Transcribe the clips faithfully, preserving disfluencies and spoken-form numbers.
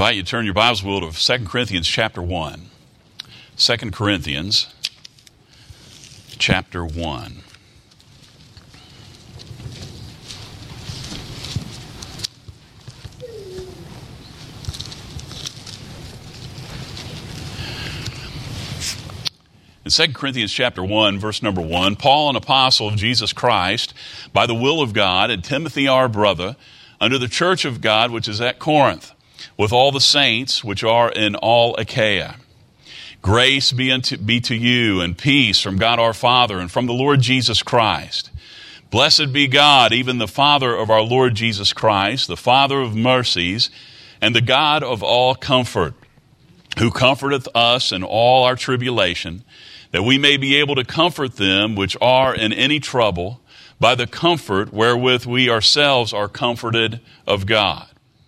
invite you to turn your Bibles will to Second Corinthians chapter one. Second Corinthians chapter one. In Second Corinthians chapter one, verse number one, Paul, an apostle of Jesus Christ, by the will of God, and Timothy our brother, under the church of God which is at Corinth, with all the saints which are in all Achaia. Grace be, unto, be to you, and peace from God our Father and from the Lord Jesus Christ. Blessed be God, even the Father of our Lord Jesus Christ, the Father of mercies, and the God of all comfort, who comforteth us in all our tribulation, that we may be able to comfort them which are in any trouble by the comfort wherewith we ourselves are comforted of God.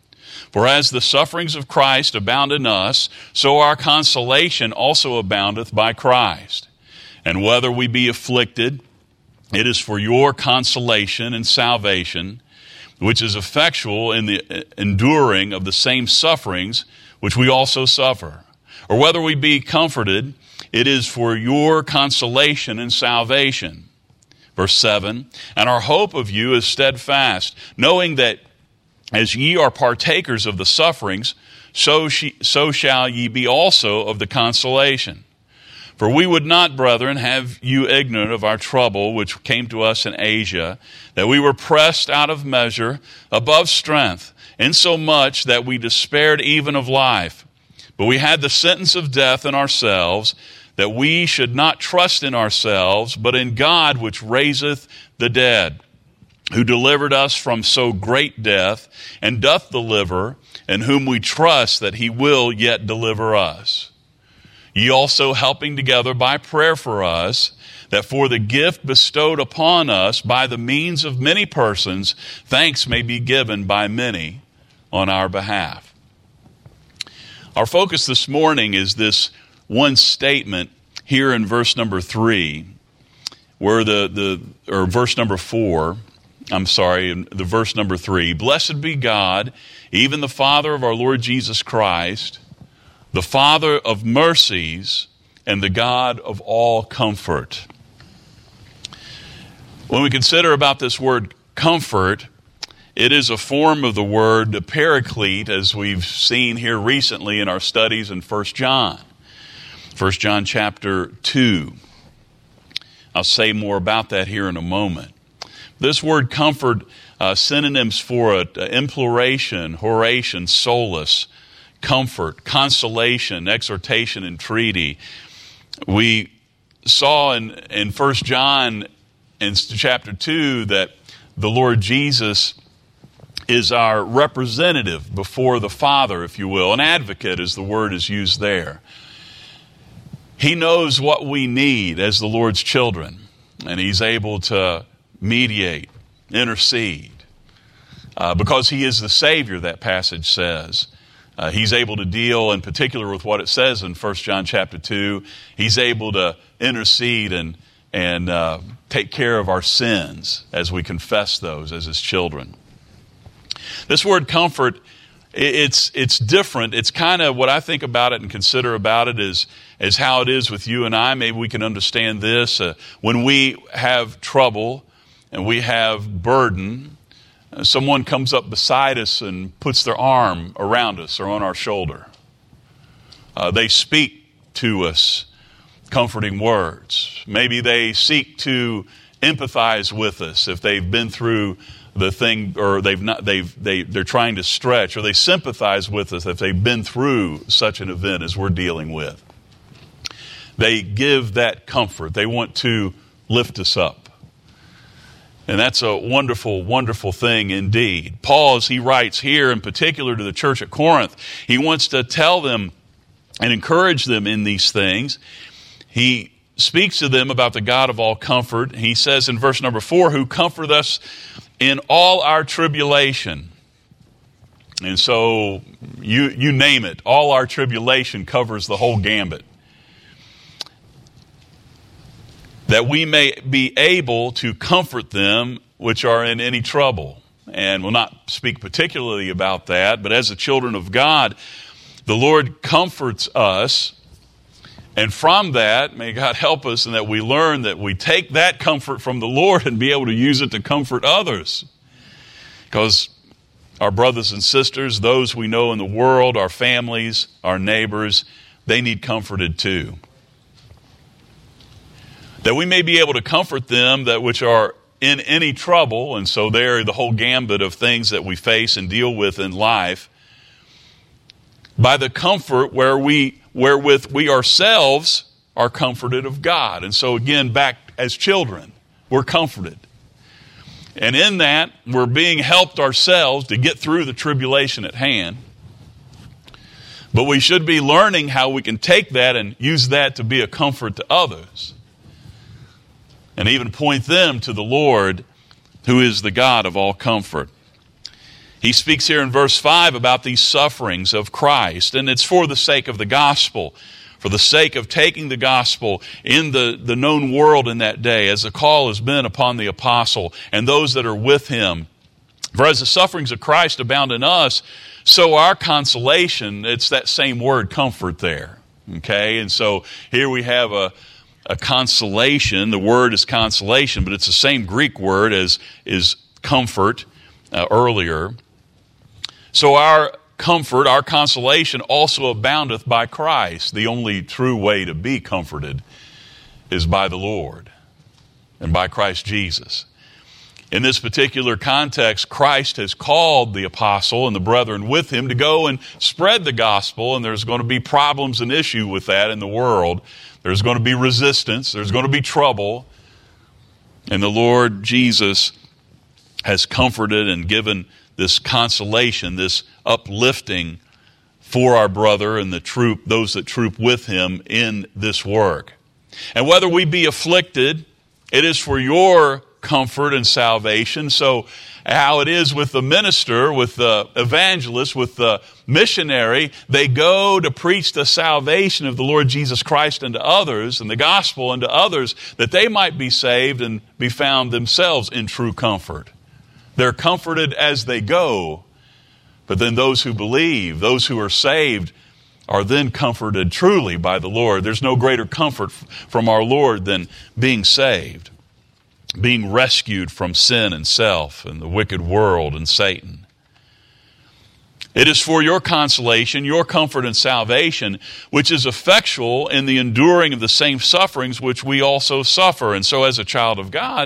For as the sufferings of Christ abound in us, so our consolation also aboundeth by Christ. And whether we be afflicted, it is for your consolation and salvation, which is effectual in the enduring of the same sufferings which we also suffer. Or whether we be comforted, it is for your consolation and salvation. Verse seven, and our hope of you is steadfast, knowing that as ye are partakers of the sufferings, so, she, so shall ye be also of the consolation. For we would not, brethren, have you ignorant of our trouble which came to us in Asia, that we were pressed out of measure, above strength, insomuch that we despaired even of life. But we had the sentence of death in ourselves, that we should not trust in ourselves, but in God which raiseth the dead, who delivered us from so great death, and doth deliver, in whom we trust that he will yet deliver us. Ye also helping together by prayer for us, that for the gift bestowed upon us by the means of many persons, thanks may be given by many on our behalf. Our focus this morning is this one statement here in verse number three, where the, the or verse number four, I'm sorry, the verse number three. Blessed be God, even the Father of our Lord Jesus Christ, the Father of mercies, and the God of all comfort. When we consider about this word comfort, it is a form of the word paraclete, as we've seen here recently in our studies in First John. First John chapter two. I'll say more about that here in a moment. This word comfort, uh, synonyms for it, uh, imploration, horation, solace, comfort, consolation, exhortation, entreaty. We saw in, in First John in chapter two that the Lord Jesus is our representative before the Father, if you will. An advocate, as the word is used there. He knows what we need as the Lord's children, and he's able to mediate, intercede, uh, because he is the Savior, that passage says. Uh, he's able to deal in particular with what it says in First John chapter two. He's able to intercede and, and uh, take care of our sins as we confess those as his children. This word comfort, it's it's different. It's kind of what I think about it and consider about it is, is how it is with you and I. Maybe we can understand this. Uh, when we have trouble and we have burden, uh, someone comes up beside us and puts their arm around us or on our shoulder. Uh, they speak to us comforting words. Maybe they seek to empathize with us if they've been through the thing, or they've not, they've, they, they're trying to stretch, or they sympathize with us if they've been through such an event as we're dealing with. They give that comfort. They want to lift us up. And that's a wonderful, wonderful thing indeed. Paul, as he writes here in particular to the church at Corinth, he wants to tell them and encourage them in these things. He speaks to them about the God of all comfort. He says in verse number four, who comforteth us in all our tribulation. And so you you name it, all our tribulation covers the whole gambit. That we may be able to comfort them which are in any trouble. and will not speak particularly about that, but as the children of God, the Lord comforts us. And from that, may God help us in that we learn that we take that comfort from the Lord and be able to use it to comfort others. Because our brothers and sisters, those we know in the world, our families, our neighbors, they need comforted too. That we may be able to comfort them that which are in any trouble, and so there the whole gambit of things that we face and deal with in life, by the comfort where we, wherewith we ourselves are comforted of God. And so again, back as children, we're comforted. And in that, we're being helped ourselves to get through the tribulation at hand. But we should be learning how we can take that and use that to be a comfort to others. And even point them to the Lord, who is the God of all comfort. He speaks here in verse five about these sufferings of Christ, and it's for the sake of the gospel, for the sake of taking the gospel in the, the known world in that day, as the call has been upon the apostle and those that are with him. For as the sufferings of Christ abound in us, so our consolation, it's that same word, comfort there. Okay, and so here we have a, a consolation. The word is consolation, but it's the same Greek word as is comfort uh, earlier. So our comfort, our consolation also aboundeth by Christ. The only true way to be comforted is by the Lord and by Christ Jesus. In this particular context, Christ has called the apostle and the brethren with him to go and spread the gospel, and there's going to be problems and issue with that in the world. There's going to be resistance. There's going to be trouble. And the Lord Jesus has comforted and given this consolation, this uplifting for our brother and the troop, those that troop with him in this work. And whether we be afflicted, it is for your comfort and salvation. So how it is with the minister, with the evangelist, with the missionary, they go to preach the salvation of the Lord Jesus Christ unto others and the gospel unto others, that they might be saved and be found themselves in true comfort. They're comforted as they go, but then those who believe, those who are saved, are then comforted truly by the Lord. There's no greater comfort from our Lord than being saved, being rescued from sin and self and the wicked world and Satan. It is for your consolation, your comfort and salvation, which is effectual in the enduring of the same sufferings which we also suffer. And so as a child of God,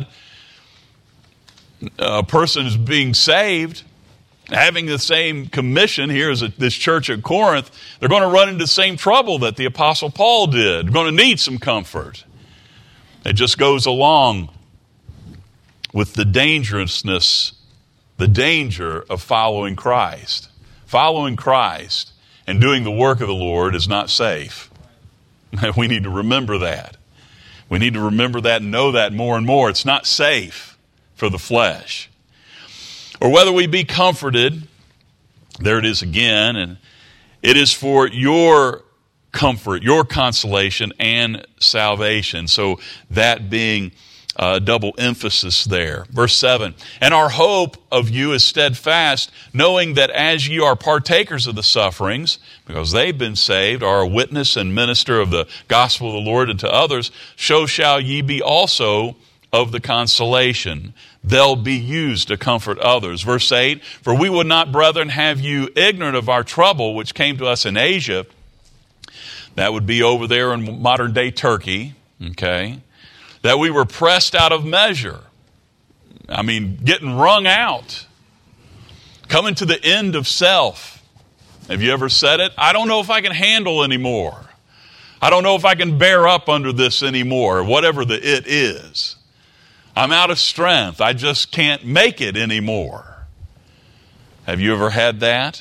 a person is being saved, having the same commission here as this church at Corinth, they're going to run into the same trouble that the Apostle Paul did. They're going to need some comfort. It just goes along with the dangerousness, the danger of following Christ. Following Christ and doing the work of the Lord is not safe. We need to remember that. We need to remember that and know that more and more. It's not safe for the flesh. Or whether we be comforted, there it is again, and it is for your comfort, your consolation, and salvation. So that being a double emphasis there. Verse seven, and our hope of you is steadfast, knowing that as ye are partakers of the sufferings, because they've been saved, are a witness and minister of the gospel of the Lord unto others, so shall ye be also of the consolation. They'll be used to comfort others. Verse eight, for we would not, brethren, have you ignorant of our trouble which came to us in Asia. That would be over there in modern day Turkey, okay? That we were pressed out of measure. I mean, getting wrung out. Coming to the end of self. Have you ever said it? I don't know if I can handle anymore. I don't know if I can bear up under this anymore, whatever the it is. I'm out of strength. I just can't make it anymore. Have you ever had that?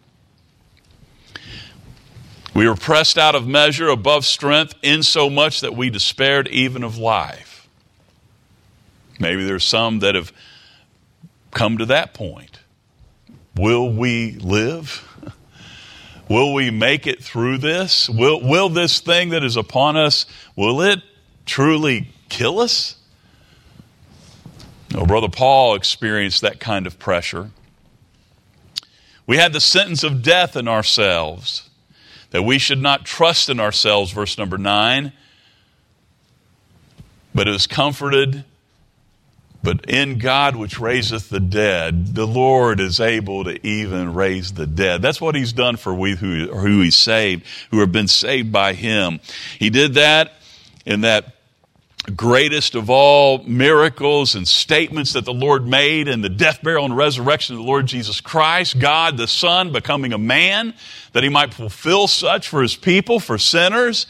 We were pressed out of measure, above strength, insomuch that we despaired even of life. Maybe there's some that have come to that point. Will we live? Will we make it through this? Will, will this thing that is upon us, will it truly kill us? Oh, Brother Paul experienced that kind of pressure. We had the sentence of death in ourselves, that we should not trust in ourselves, verse number nine, but is comforted, but in God which raiseth the dead. The Lord is able to even raise the dead. That's what he's done for we who, who he saved, who have been saved by him. He did that in that greatest of all miracles and statements that the Lord made in the death, burial, and resurrection of the Lord Jesus Christ, God the Son becoming a man, that he might fulfill such for his people, for sinners.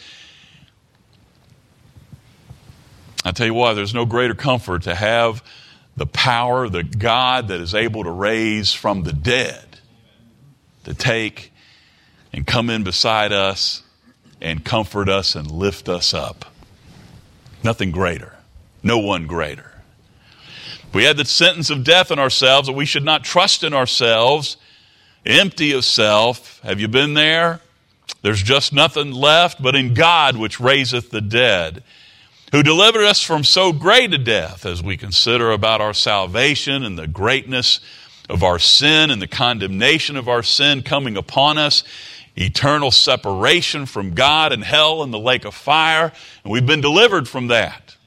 I tell you what, there's no greater comfort to have the power, the God that is able to raise from the dead, to take and come in beside us and comfort us and lift us up. Nothing greater. No one greater. We had the sentence of death in ourselves, that we should not trust in ourselves, empty of self. Have you been there? There's just nothing left but in God which raiseth the dead, who delivered us from so great a death, as we consider about our salvation and the greatness of our sin and the condemnation of our sin coming upon us, eternal separation from God and hell and the lake of fire, and we've been delivered from that.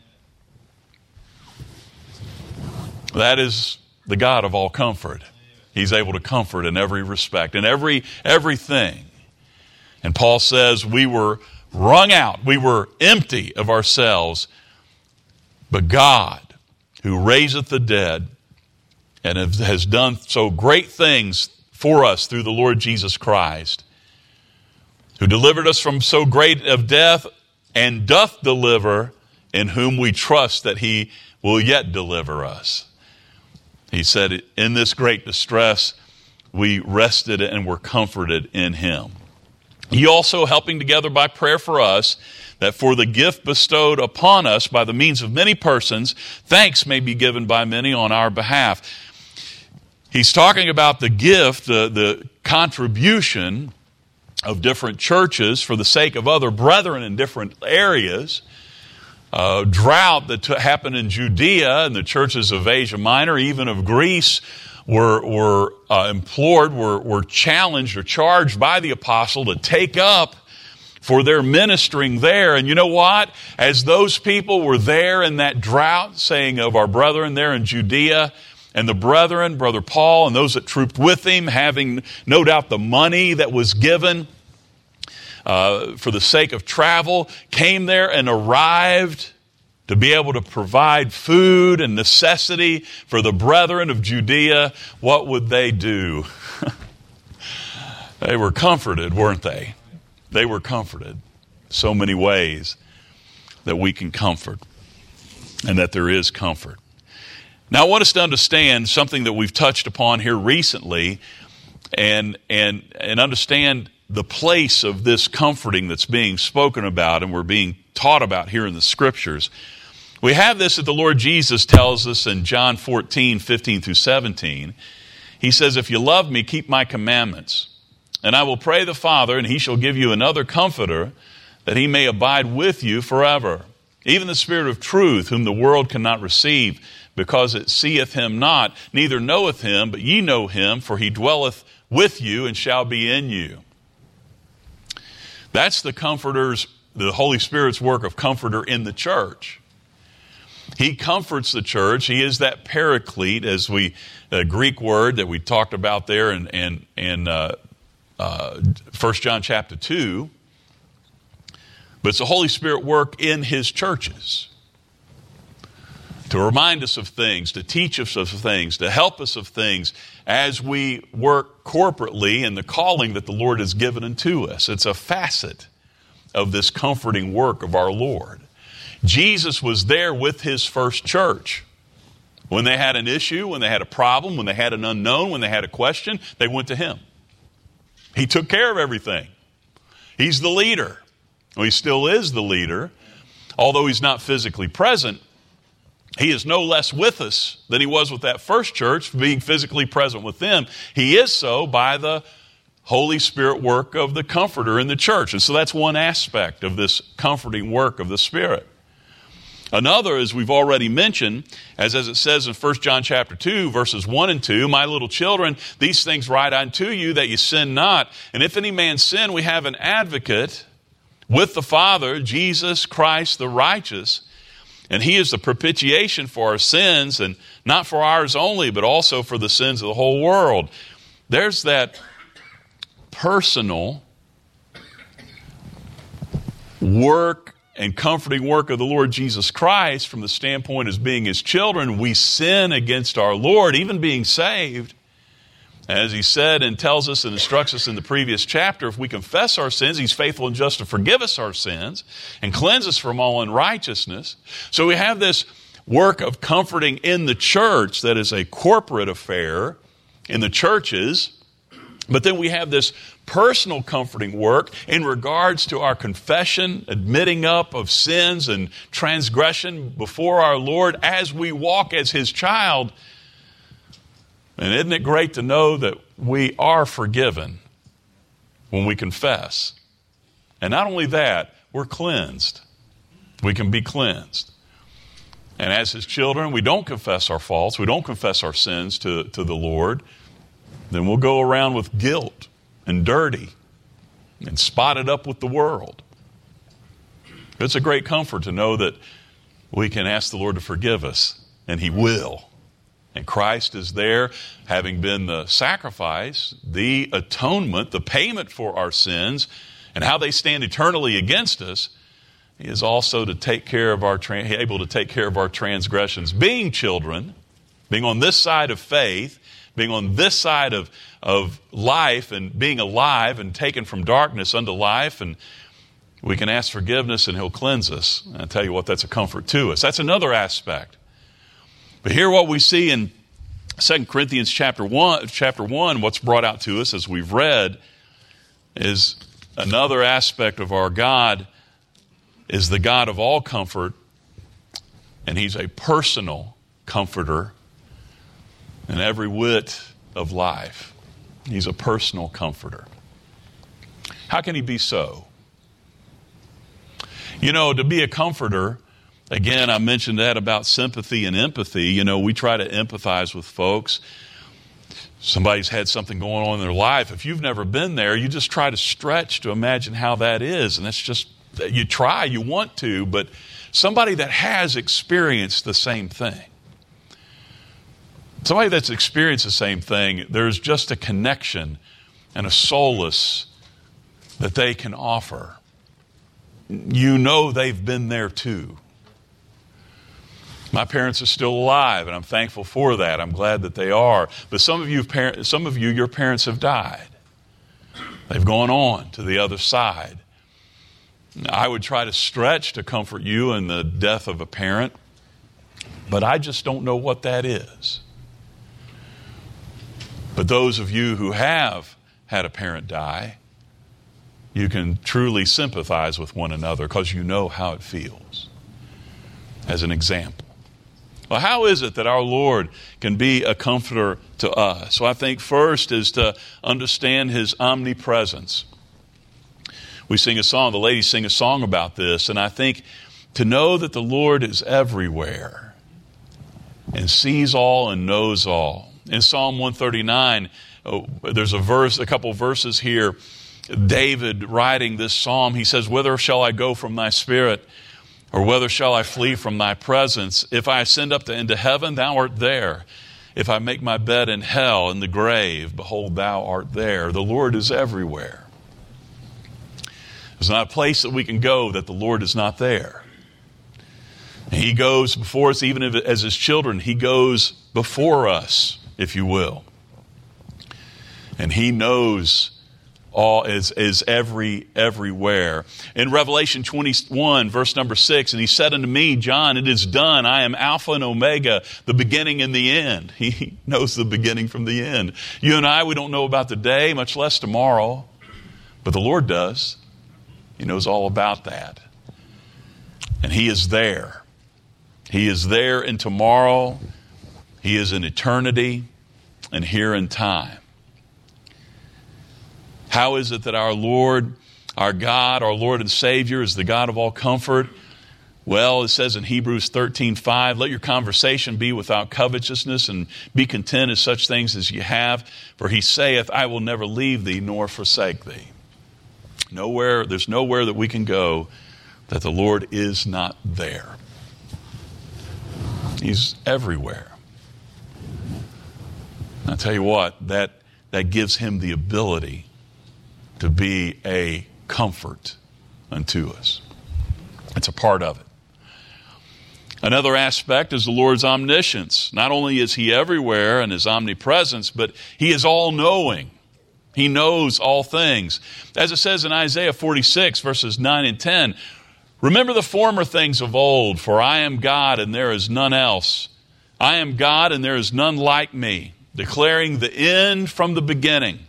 That is the God of all comfort. He's able to comfort in every respect, in every everything. And Paul says we were wrung out, we were empty of ourselves, but God, who raiseth the dead and has done so great things for us through the Lord Jesus Christ, who delivered us from so great of death, and doth deliver, in whom we trust that he will yet deliver us. He said, in this great distress, we rested and were comforted in him. He also helping together by prayer for us, that for the gift bestowed upon us by the means of many persons, thanks may be given by many on our behalf. He's talking about the gift, the, the contribution of different churches for the sake of other brethren in different areas. Uh, drought that t- happened in Judea and the churches of Asia Minor, even of Greece, were, were uh, implored, were, were challenged or charged by the apostle to take up for their ministering there. And you know what? As those people were there in that drought, saying of our brethren there in Judea, and the brethren, Brother Paul, and those that trooped with him, having no doubt the money that was given uh, for the sake of travel, came there and arrived to be able to provide food and necessity for the brethren of Judea. What would they do? They were comforted, weren't they? They were comforted. So many ways that we can comfort, and that there is comfort. Now, I want us to understand something that we've touched upon here recently, and and and understand the place of this comforting that's being spoken about and we're being taught about here in the Scriptures. We have this that the Lord Jesus tells us in John fourteen, fifteen through seventeen. He says, if you love me, keep my commandments. And I will pray the Father, and he shall give you another comforter, that he may abide with you forever. Even the Spirit of truth, whom the world cannot receive, because it seeth him not, neither knoweth him, but ye know him, for he dwelleth with you and shall be in you. That's the comforter's, the Holy Spirit's work of comforter in the church. He comforts the church. He is that paraclete, as we, a Greek word that we talked about there in, in, in uh, uh, First John chapter two. But it's the Holy Spirit work in his churches to remind us of things, to teach us of things, to help us of things as we work corporately in the calling that the Lord has given unto us. It's a facet of this comforting work of our Lord. Jesus was there with his first church. When they had an issue, when they had a problem, when they had an unknown, when they had a question, they went to him. He took care of everything. He's the leader. Well, he still is the leader. Although he's not physically present, he is no less with us than he was with that first church, being physically present with them. He is so by the Holy Spirit work of the Comforter in the church. And so that's one aspect of this comforting work of the Spirit. Another, as we've already mentioned, as, as it says in First John chapter two, verses one and two, my little children, these things write unto you that you sin not. And if any man sin, we have an advocate with the Father, Jesus Christ the righteous. And he is the propitiation for our sins, and not for ours only, but also for the sins of the whole world. There's that personal work and comforting work of the Lord Jesus Christ from the standpoint as being his children. We sin against our Lord, even being saved. As he said and tells us and instructs us in the previous chapter, if we confess our sins, he's faithful and just to forgive us our sins and cleanse us from all unrighteousness. So we have this work of comforting in the church that is a corporate affair in the churches. But then we have this personal comforting work in regards to our confession, admitting up of sins and transgression before our Lord as we walk as his child. And isn't it great to know that we are forgiven when we confess? And not only that, we're cleansed. We can be cleansed. And as his children, we don't confess our faults, we don't confess our sins to, to the Lord, then we'll go around with guilt and dirty and spotted up with the world. It's a great comfort to know that we can ask the Lord to forgive us, and he will. And Christ is there, having been the sacrifice, the atonement, the payment for our sins, and how they stand eternally against us. He is also to take care of our able to take care of our transgressions. Being children, being on this side of faith, being on this side of, of life and being alive and taken from darkness unto life, and we can ask forgiveness and he'll cleanse us. And I tell you what, that's a comfort to us. That's another aspect. But here what we see in Second Corinthians chapter one, chapter one, what's brought out to us as we've read, is another aspect of our God is the God of all comfort, and he's a personal comforter in every whit of life. He's a personal comforter. How can he be so? You know, to be a comforter, again, I mentioned that about sympathy and empathy. You know, we try to empathize with folks. Somebody's had something going on in their life. If you've never been there, you just try to stretch to imagine how that is. And that's just, you try, you want to, but somebody that has experienced the same thing, somebody that's experienced the same thing, there's just a connection and a solace that they can offer. You know they've been there too. My parents are still alive, and I'm thankful for that. I'm glad that they are. But some of you, some of you, your parents have died. They've gone on to the other side. I would try to stretch to comfort you in the death of a parent, but I just don't know what that is. But those of you who have had a parent die, you can truly sympathize with one another because you know how it feels. As an example. Well, how is it that our Lord can be a comforter to us? Well, I think first is to understand his omnipresence. We sing a song, the ladies sing a song about this, and I think to know that the Lord is everywhere and sees all and knows all. In Psalm one thirty-nine, oh, there's a verse, a couple verses here. David writing this psalm, he says, "Whither shall I go from thy spirit? Or whither shall I flee from thy presence? If I ascend up to, into heaven, thou art there. If I make my bed in hell, in the grave, behold, thou art there." The Lord is everywhere. There's not a place that we can go that the Lord is not there. He goes before us, even if, as his children, he goes before us, if you will. And he knows all, is, is every, everywhere. In Revelation twenty-one, verse number six, "And he said unto me, John, it is done. I am Alpha and Omega, the beginning and the end." He knows the beginning from the end. You and I, we don't know about the day, much less tomorrow. But the Lord does. He knows all about that. And he is there. He is there in tomorrow. He is in eternity and here in time. How is it that our Lord, our God, our Lord and Savior is the God of all comfort? Well, it says in Hebrews thirteen five, let your conversation be without covetousness, and be content as such things as you have. For he saith, I will never leave thee nor forsake thee. Nowhere, there's nowhere that we can go that the Lord is not there. He's everywhere. I'll tell you what, that, that gives him the ability to be a comfort unto us. It's a part of it. Another aspect is the Lord's omniscience. Not only is he everywhere in his omnipresence, but he is all-knowing. He knows all things. As it says in Isaiah forty-six, verses nine and ten, remember the former things of old, for I am God and there is none else. I am God and there is none like me, declaring the end from the beginning.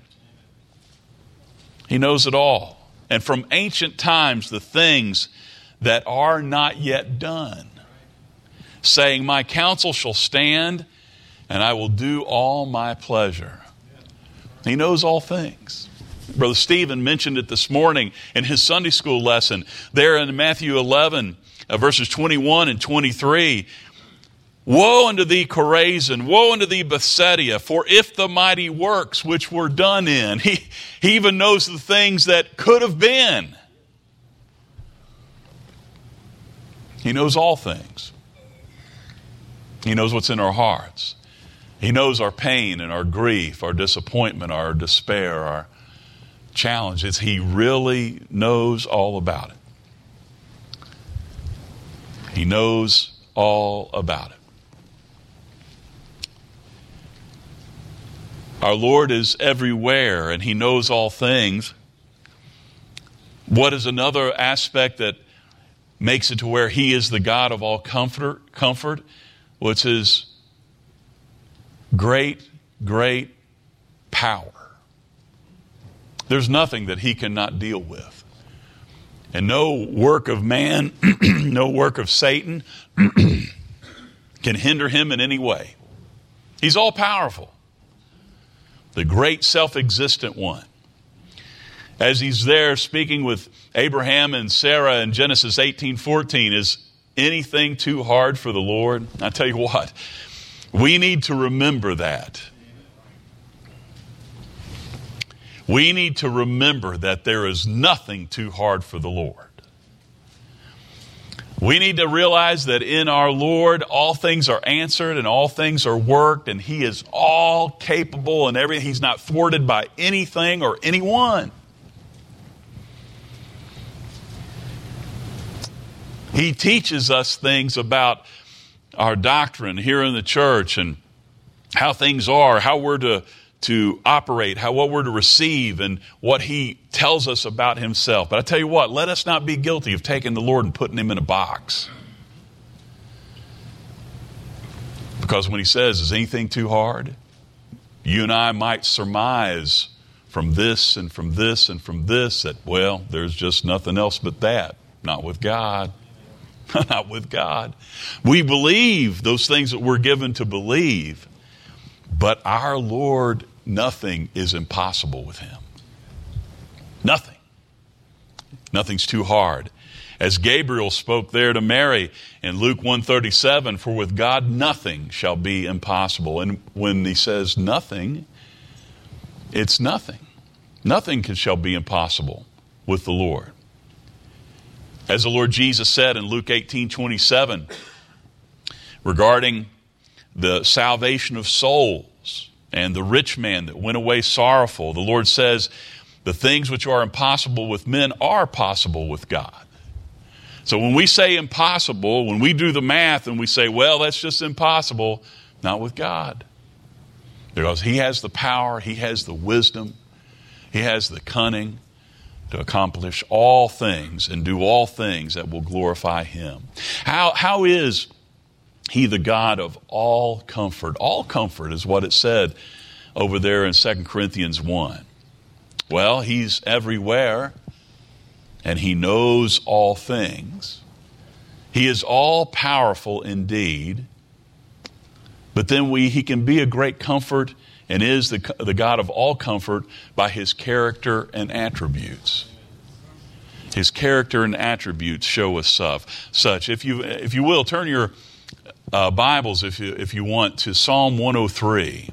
He knows it all. And from ancient times, the things that are not yet done, saying, my counsel shall stand, and I will do all my pleasure. He knows all things. Brother Stephen mentioned it this morning in his Sunday school lesson. There in Matthew eleven, uh, verses twenty-one and twenty-three, woe unto thee, Chorazin! Woe unto thee, Bethsaida! For if the mighty works which were done in, he, he even knows the things that could have been. He knows all things. He knows what's in our hearts. He knows our pain and our grief, our disappointment, our despair, our challenges. He really knows all about it. He knows all about it. Our Lord is everywhere and he knows all things. What is another aspect that makes it to where he is the God of all comfort? Comfort? Well, it's his great, great power. There's nothing that he cannot deal with. And no work of man, no work of Satan can hinder him in any way. He's all powerful. The great self-existent one. As he's there speaking with Abraham and Sarah in Genesis eighteen fourteen, is anything too hard for the Lord? I tell you what, we need to remember that. We need to remember that there is nothing too hard for the Lord. We need to realize that in our Lord, all things are answered and all things are worked, and he is all capable and everything. He's not thwarted by anything or anyone. He teaches us things about our doctrine here in the church and how things are, how we're to, to operate, how what we're to receive, and what he tells us about himself. But I tell you what, let us not be guilty of taking the Lord and putting him in a box. Because when he says, is anything too hard? You and I might surmise from this and from this and from this that, well, there's just nothing else but that. Not with God. Not with God. We believe those things that we're given to believe, but our Lord, nothing is impossible with him. Nothing. Nothing's too hard. As Gabriel spoke there to Mary in Luke one thirty-seven, for with God nothing shall be impossible. And when he says nothing, it's nothing. Nothing can, shall be impossible with the Lord. As the Lord Jesus said in Luke eighteen twenty-seven, regarding the salvation of souls and the rich man that went away sorrowful, the Lord says, the things which are impossible with men are possible with God. So when we say impossible, when we do the math and we say, well, that's just impossible, not with God. Because he has the power, he has the wisdom, he has the cunning to accomplish all things and do all things that will glorify him. How, how is he the God of all comfort? All comfort is what it said over there in Second Corinthians one. Well, he's everywhere and he knows all things. He is all powerful indeed. But then we, he can be a great comfort and is the, the God of all comfort by his character and attributes. His character and attributes show us such. If you, if you will, turn your uh, Bibles, if you, if you want, to Psalm one oh three.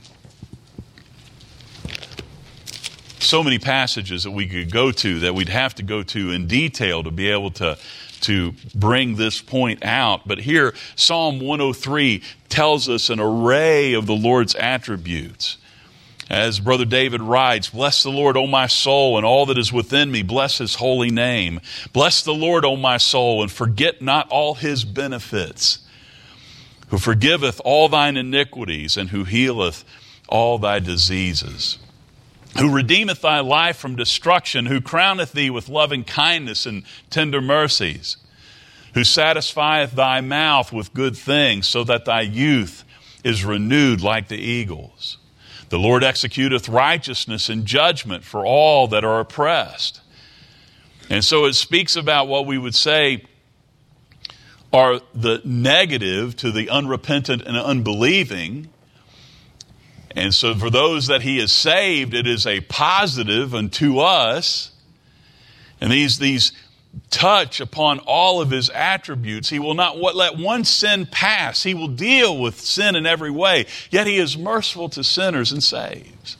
So many passages that we could go to that we'd have to go to in detail to be able to, to bring this point out. But here, Psalm one oh three tells us an array of the Lord's attributes. As Brother David writes, "Bless the Lord, O my soul, and all that is within me. Bless His holy name. Bless the Lord, O my soul, and forget not all His benefits, who forgiveth all thine iniquities, and who healeth all thy diseases, who redeemeth thy life from destruction, who crowneth thee with loving kindness and tender mercies, who satisfieth thy mouth with good things, so that thy youth is renewed like the eagles. The Lord executeth righteousness and judgment for all that are oppressed." And so it speaks about what we would say are the negative to the unrepentant and unbelieving. And so for those that He has saved, it is a positive unto us. And these, these touch upon all of His attributes. He will not let one sin pass. He will deal with sin in every way. Yet He is merciful to sinners and saves.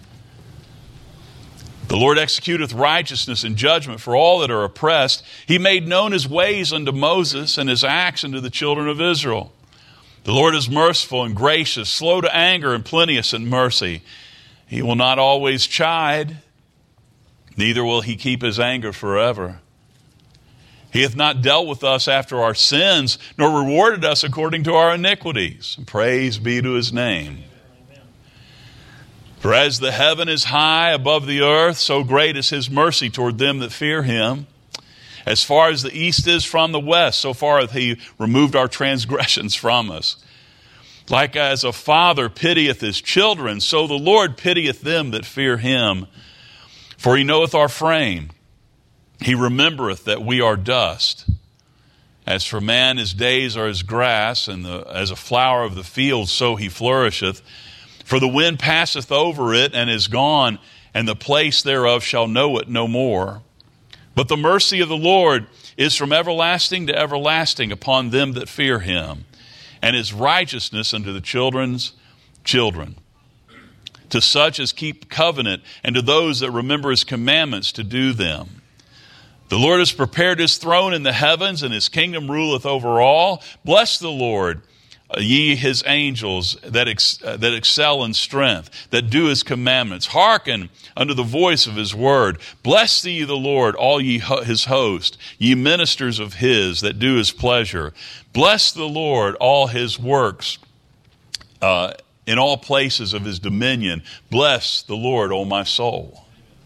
The Lord executeth righteousness and judgment for all that are oppressed. He made known His ways unto Moses, and His acts unto the children of Israel. The Lord is merciful and gracious, slow to anger and plenteous in mercy. He will not always chide, neither will He keep His anger forever. He hath not dealt with us after our sins, nor rewarded us according to our iniquities. Praise be to His name. Amen. For as the heaven is high above the earth, so great is His mercy toward them that fear Him. As far as the east is from the west, so far hath He removed our transgressions from us. Like as a father pitieth his children, so the Lord pitieth them that fear Him. For He knoweth our frame. He remembereth that we are dust. As for man, his days are as grass, and the, as a flower of the field, so he flourisheth. For the wind passeth over it, and is gone, and the place thereof shall know it no more. But the mercy of the Lord is from everlasting to everlasting upon them that fear Him, and His righteousness unto the children's children, to such as keep covenant, and to those that remember His commandments to do them. The Lord has prepared His throne in the heavens, and His kingdom ruleth over all. Bless the Lord, ye His angels that ex- uh, that excel in strength, that do His commandments. Hearken unto the voice of His word. Bless ye the Lord, all ye ho- His host, ye ministers of His that do His pleasure. Bless the Lord, all His works, uh, in all places of His dominion. Bless the Lord, O my soul.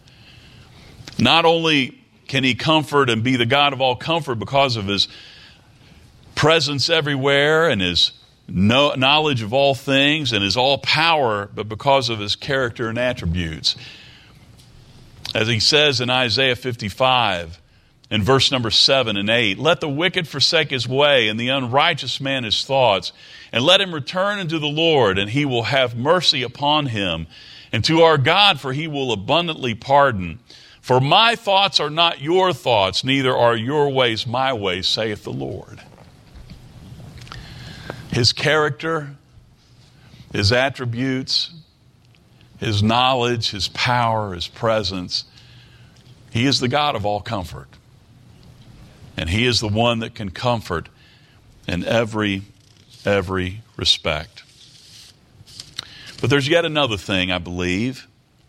Not only can He comfort and be the God of all comfort because of His presence everywhere and His knowledge of all things and His all power, but because of His character and attributes. As He says in Isaiah fifty-five, in verse number seven and eight, "Let the wicked forsake his way, and the unrighteous man his thoughts, and let him return unto the Lord, and He will have mercy upon him, and to our God, for He will abundantly pardon. For my thoughts are not your thoughts, neither are your ways my ways, saith the Lord." His character, His attributes, His knowledge, His power, His presence. He is the God of all comfort. And He is the one that can comfort in every, every respect. But there's yet another thing, I believe.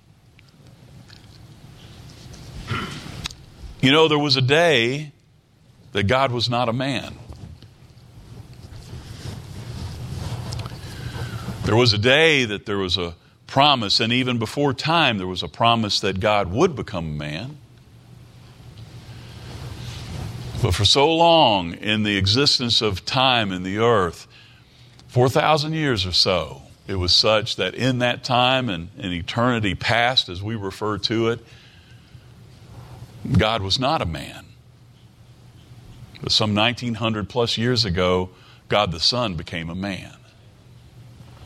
You know, there was a day that God was not a man. There was a day that there was a promise, and even before time, there was a promise that God would become a man. But for so long in the existence of time in the earth, four thousand years or so, it was such that in that time and in eternity past, as we refer to it, God was not a man. But some nineteen hundred plus years ago, God the Son became a man.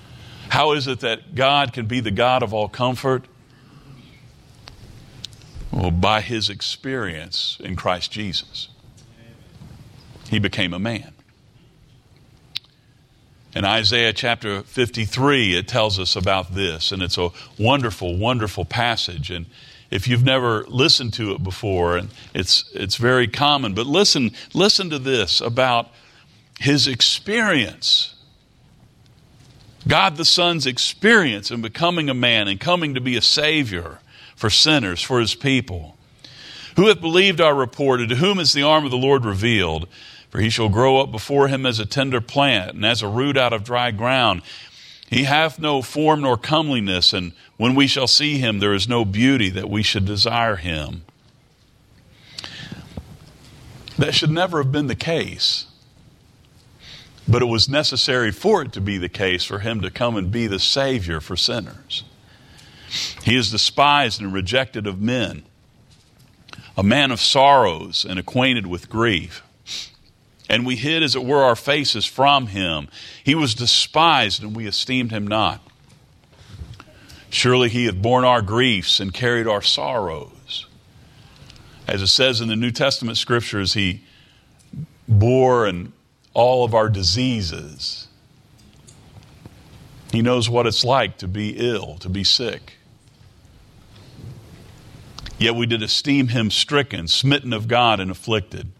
How is it that God can be the God of all comfort? Well, by his experience in Christ Jesus, he became a man. In Isaiah chapter fifty-three, it tells us about this, and it's a wonderful, wonderful passage. And if you've never listened to it before, and it's it's very common, but listen, listen to this about his experience. God the Son's experience in becoming a man and coming to be a Savior for sinners, for his people. Who hath believed our report, and to whom is the arm of the Lord revealed? For he shall grow up before him as a tender plant, and as a root out of dry ground. He hath no form nor comeliness, and when we shall see him, there is no beauty that we should desire him. That should never have been the case. But it was necessary for it to be the case for him to come and be the Savior for sinners. He is despised and rejected of men, a man of sorrows and acquainted with grief. And we hid, as it were, our faces from him. He was despised, and we esteemed him not. Surely he hath borne our griefs and carried our sorrows. As it says in the New Testament scriptures, he bore and all of our diseases. He knows what it's like to be ill, to be sick. Yet we did esteem him stricken, smitten of God, and afflicted.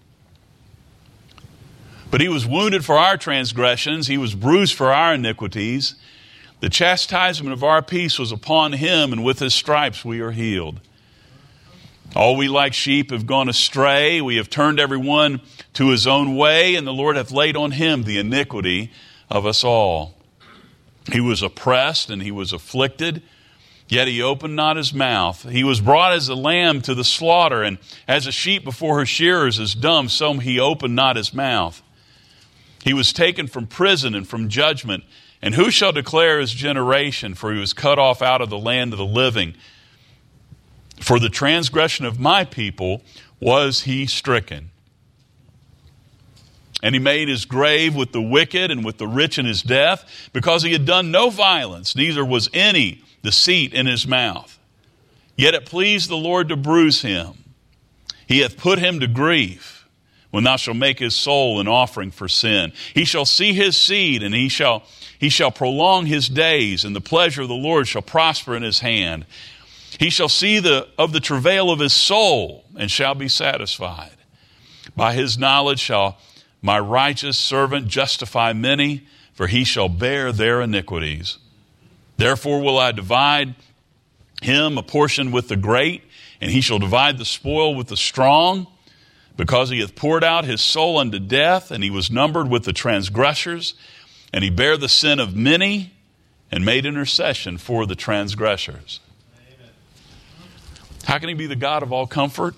But he was wounded for our transgressions, he was bruised for our iniquities. The chastisement of our peace was upon him, and with his stripes we are healed. All we like sheep have gone astray. We have turned every one to his own way, and the Lord hath laid on him the iniquity of us all. He was oppressed and he was afflicted, yet he opened not his mouth. He was brought as a lamb to the slaughter, and as a sheep before her shearers is dumb, so he opened not his mouth. He was taken from prison and from judgment. And who shall declare his generation? For he was cut off out of the land of the living. For the transgression of my people was he stricken. And he made his grave with the wicked and with the rich in his death, because he had done no violence, neither was any deceit in his mouth. Yet it pleased the Lord to bruise him. He hath put him to grief. When thou shalt make his soul an offering for sin, he shall see his seed, and he shall he shall prolong his days, and the pleasure of the Lord shall prosper in his hand. He shall see the of the travail of his soul, and shall be satisfied. By his knowledge shall my righteous servant justify many, for he shall bear their iniquities. Therefore will I divide him a portion with the great, and he shall divide the spoil with the strong. Because he hath poured out his soul unto death, and he was numbered with the transgressors, and he bare the sin of many, and made intercession for the transgressors. Amen. How can he be the God of all comfort?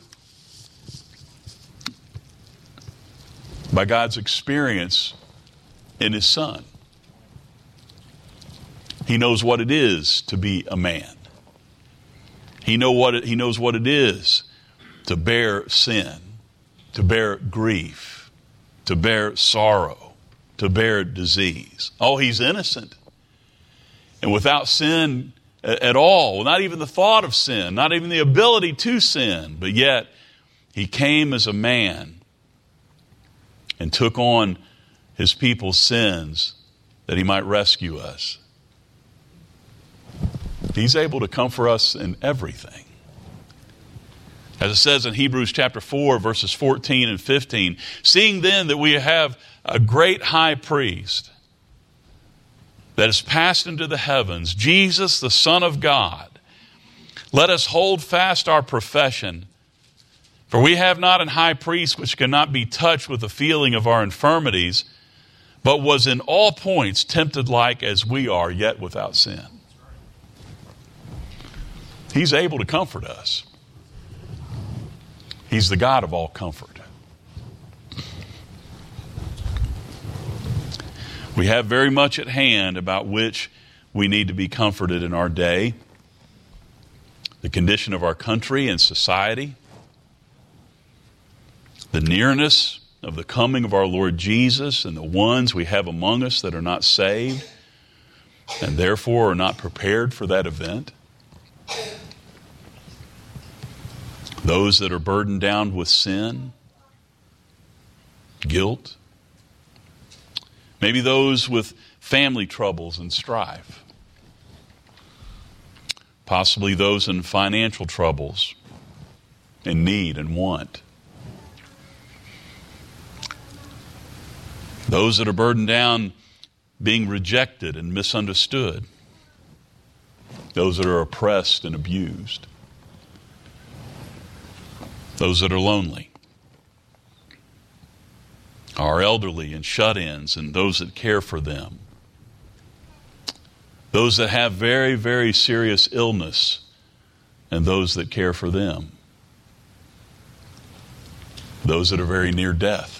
By God's experience in his Son. He knows what it is to be a man. He know what it, he knows what it is to bear sin, to bear grief, to bear sorrow, to bear disease. Oh, he's innocent. And without sin at all, not even the thought of sin, not even the ability to sin, but yet he came as a man and took on his people's sins that he might rescue us. He's able to comfort us in everything. As it says in Hebrews chapter four, verses fourteen and fifteen, seeing then that we have a great high priest that is passed into the heavens, Jesus, the Son of God, let us hold fast our profession. For we have not an high priest which cannot be touched with the feeling of our infirmities, but was in all points tempted like as we are, yet without sin. He's able to comfort us. He's the God of all comfort. We have very much at hand about which we need to be comforted in our day. The condition of our country and society. The nearness of the coming of our Lord Jesus and the ones we have among us that are not saved and therefore are not prepared for that event. Those that are burdened down with sin, guilt. Maybe those with family troubles and strife. Possibly those in financial troubles, in need and want. Those that are burdened down being rejected and misunderstood. Those that are oppressed and abused. Those that are lonely. Our elderly and shut-ins and those that care for them. Those that have very, very serious illness and those that care for them. Those that are very near death.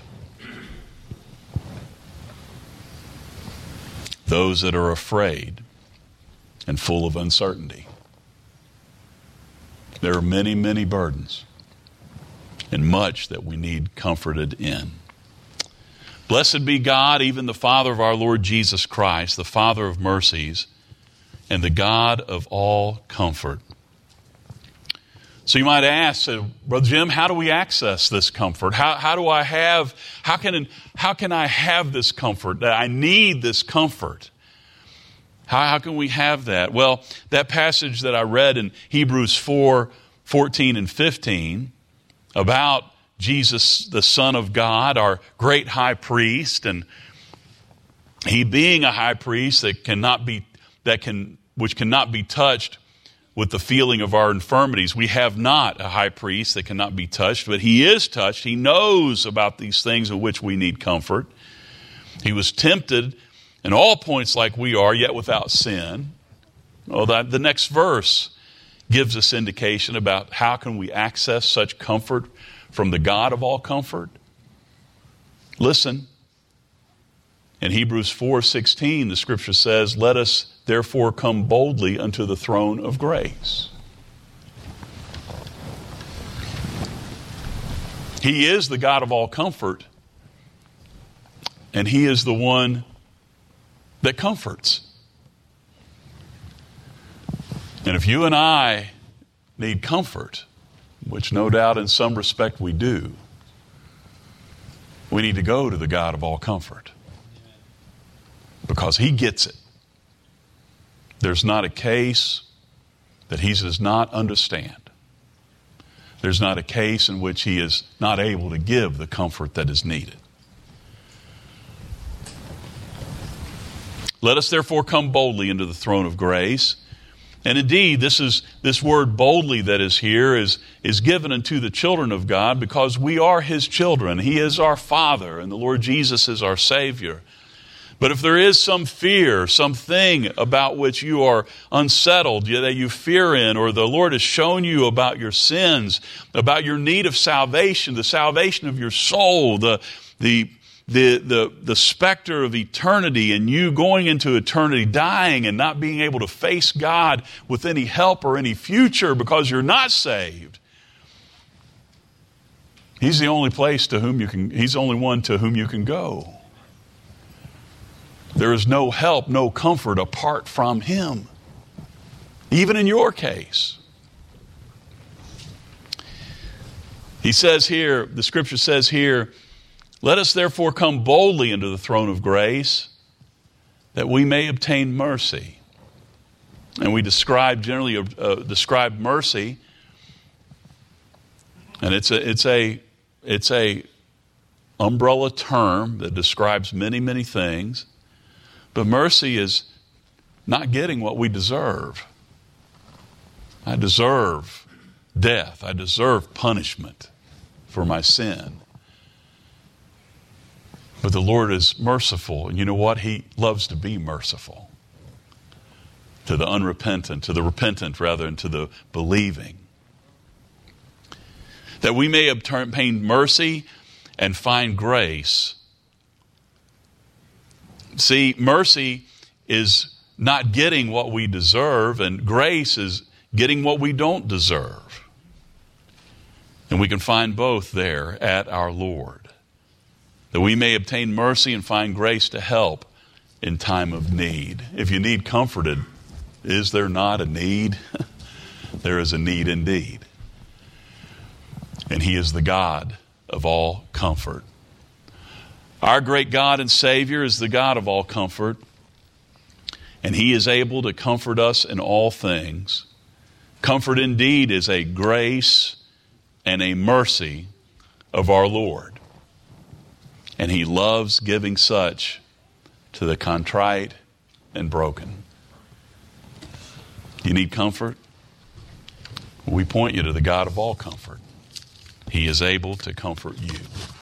Those that are afraid and full of uncertainty. There are many, many burdens and much that we need comforted in. Blessed be God, even the Father of our Lord Jesus Christ, the Father of mercies, and the God of all comfort. So you might ask, uh, Brother Jim, how do we access this comfort? How, how do I have, how can, how can I have this comfort? I need this comfort. How, how can we have that? Well, that passage that I read in Hebrews four, fourteen and fifteen about Jesus, the Son of God, our great high priest, and he being a high priest that cannot be, that can, which cannot be touched with the feeling of our infirmities. We have not a high priest that cannot be touched, but he is touched. He knows about these things of which we need comfort. He was tempted in all points like we are, yet without sin. Well, that, the next verse gives us indication about how can we access such comfort from the God of all comfort. Listen. In Hebrews four sixteen, the scripture says, "Let us therefore come boldly unto the throne of grace." He is the God of all comfort, and he is the one that comforts. And if you and I need comfort, which no doubt in some respect we do, we need to go to the God of all comfort. Because he gets it. There's not a case that he does not understand. There's not a case in which he is not able to give the comfort that is needed. Let us therefore come boldly into the throne of grace. And indeed, this is this word boldly that is here is, is given unto the children of God because we are his children. He is our Father, and the Lord Jesus is our Savior. But if there is some fear, something about which you are unsettled, that you fear in, or the Lord has shown you about your sins, about your need of salvation, the salvation of your soul, the, the, the, the, the specter of eternity, and you going into eternity, dying and not being able to face God with any help or any future because you're not saved, he's the only place to whom you can, he's the only one to whom you can go. There is no help, no comfort apart from him. Even in your case. He says here, the scripture says here, "Let us therefore come boldly into the throne of grace, that we may obtain mercy." And we describe, generally uh, describe mercy, and it's a, it's a, it's a umbrella term that describes many, many things. But mercy is not getting what we deserve. I deserve death. I deserve punishment for my sin. But the Lord is merciful. And you know what? He loves to be merciful to the unrepentant, to the repentant rather, and to the believing. That we may obtain mercy and find grace. See, mercy is not getting what we deserve, and grace is getting what we don't deserve. And we can find both there at our Lord. That we may obtain mercy and find grace to help in time of need. If you need comforted, is there not a need? There is a need indeed. And He is the God of all comfort. Our great God and Savior is the God of all comfort, and He is able to comfort us in all things. Comfort indeed is a grace and a mercy of our Lord, and He loves giving such to the contrite and broken. You need comfort? We point you to the God of all comfort. He is able to comfort you.